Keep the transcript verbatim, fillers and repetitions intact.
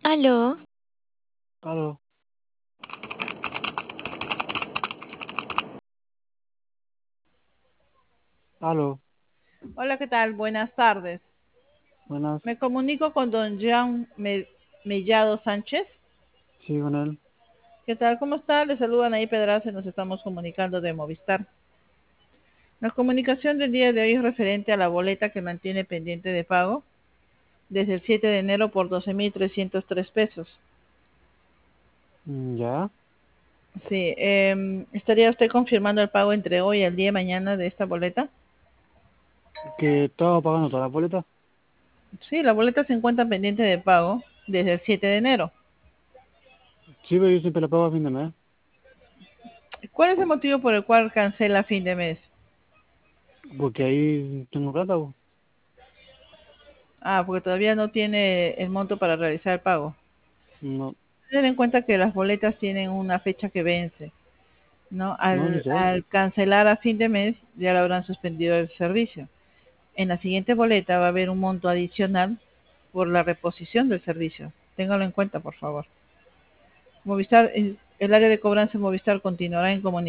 Aló, Aló, aló, Hola, ¿qué tal? Buenas tardes. buenas, Me comunico con don Jean Me- Mellado Sánchez. sí, con él. ¿Qué tal? ¿Cómo está? Le saludan ahí Pedraza y nos estamos comunicando de Movistar. La comunicación del día de hoy es referente a la boleta que mantiene pendiente de pago desde el siete de enero por doce mil trescientos tres pesos. Mm, ¿Ya? Sí, em, ¿estaría usted confirmando el pago entre hoy y el día de mañana de esta boleta? ¿Que estaba pagando toda la boleta? Sí, la boleta se encuentra pendiente de pago desde el siete de enero. Sí, pero yo siempre la pago a fin de mes, ¿Cuál es el motivo por el cual cancela a fin de mes? porque ahí tengo plata, po. Ah, porque todavía no tiene el monto para realizar el pago. No, Tener en cuenta que las boletas tienen una fecha que vence, ¿no? no, sí Al, sé. al cancelar a fin de mes ya le habrán suspendido el servicio. En la siguiente boleta va a haber un monto adicional por la reposición del servicio. Téngalo en cuenta, por favor. Movistar, el área de cobranza en Movistar continuará en comunicación